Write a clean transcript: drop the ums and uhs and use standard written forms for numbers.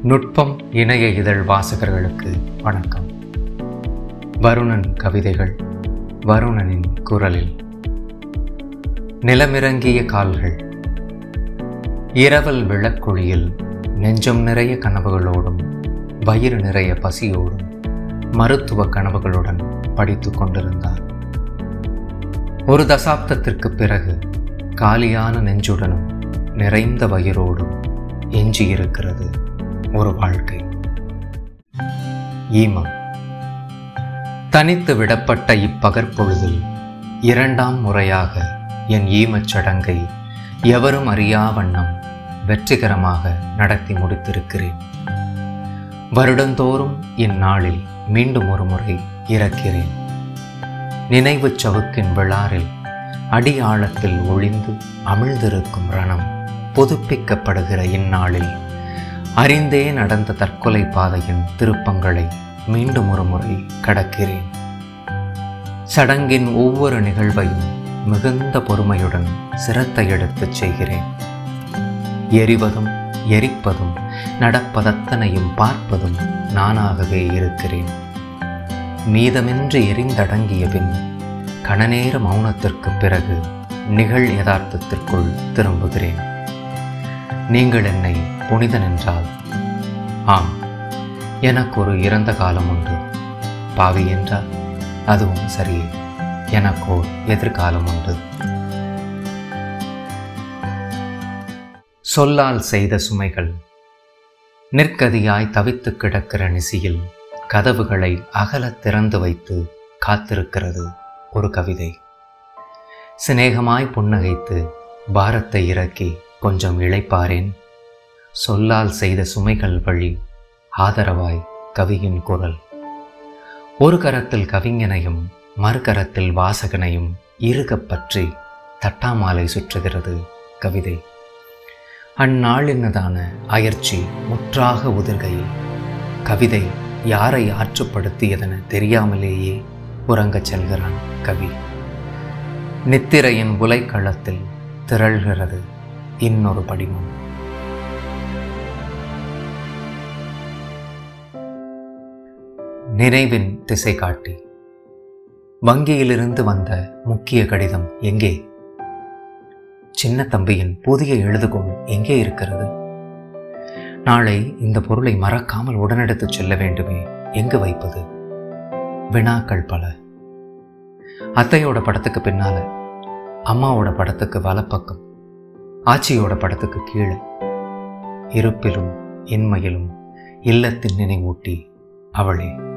நுட்பம் இணைய இதழ் வாசகர்களுக்கு வணக்கம். வருணன் கவிதைகள் வருணனின் குரலில். நிலமிறங்கிய கால்கள். இரவல் விளக்குழியில் நெஞ்சம் நிறைய கனவுகளோடும் வயிறு நிறைய பசியோடும் மருத்துவ கனவுகளுடன் படித்து கொண்டிருந்தார். ஒரு தசாப்தத்திற்கு பிறகு காலியான நெஞ்சுடனும் நிறைந்த வயிறோடும் எஞ்சியிருக்கிறது ஒரு வாழ்க்கை. ஈமம். தனித்து விடப்பட்ட இப்பகற்பொழுதில் இரண்டாம் முறையாக என் ஈமச் சடங்கை எவரும் அறியா வண்ணம் வெற்றிகரமாக நடத்தி முடித்திருக்கிறேன். வருடந்தோறும் இந்நாளில் மீண்டும் ஒரு முறை இறக்கிறேன். நினைவு சவுக்கின் விழாரில் அடி ஆழத்தில் ஒளிந்து அமிழ்ந்திருக்கும் ரணம் புதுப்பிக்கப்படுகிற இந்நாளில் அறிந்தே நடந்த தற்கொலை பாதையின் திருப்பங்களை மீண்டும் ஒரு முறை கடக்கிறேன். சடங்கின் ஒவ்வொரு நிகழ்வையும் மிகுந்த பொறுமையுடன் சிரத்தை எடுத்துச் செய்கிறேன். எரிவதும் எரிப்பதும் நடப்பதத்தனையும் பார்ப்பதும் நானாகவே இருக்கிறேன். மீதமின்றி எரிந்தடங்கிய பின் கணநேர மௌனத்திற்கு பிறகு நிகழ் யதார்த்தத்திற்குள் திரும்புகிறேன். நீங்கள் என்னை புனிதன் என்றால், ஆம், எனக்கு ஒரு இறந்த காலம் உண்டு. பாவி என்றால் அதுவும் சரியே, எனக்கோர் எதிர்காலம் உண்டு. சொல்லால் செய்த சுமைகள். நிற்கதியாய் தவித்து கிடக்கிற நிசியில் கதவுகளை அகல திறந்து வைத்து காத்திருக்கிறது ஒரு கவிதை. சிநேகமாய் புன்னகைத்து பாரத்தை இறக்கி கொஞ்சம் இளைப்பாரேன். சொல்லால் செய்த சுமைகள் வழி ஆதரவாய் கவியின் குரல். ஒரு கரத்தில் கவிஞனையும் மறுகரத்தில் வாசகனையும் இறுகப் பற்றி தட்டாமாலை சுற்றுகிறது கவிதை. அந்நாளினதான அயற்சி முற்றாக உதிர்கையில் கவிதை யாரை ஆற்றுப்படுத்தியதென தெரியாமலேயே உறங்கச் செல்கிறான் கவி. நித்திரையின் உலைக்களத்தில் திரள்கிறது இன்னொரு படிமம். நினைவின் திசை காட்டி. வங்கியிலிருந்து வந்த முக்கிய கடிதம் எங்கே? சின்ன தம்பியின் புதிய எழுதுகோள் எங்கே இருக்கிறது? நாளை இந்த பொருளை மறக்காமல் உடனெடுத்துச் செல்ல வேண்டுமே, எங்கு வைப்பது? வினாக்கள் பல. அத்தையோட படத்துக்கு பின்னால, அம்மாவோட படத்துக்கு வலப்பக்கம், ஆச்சியோட படத்துக்கு கீழே. இருப்பிலும் இன்மையிலும் இல்லத்தின் நினைவூட்டி அவளே.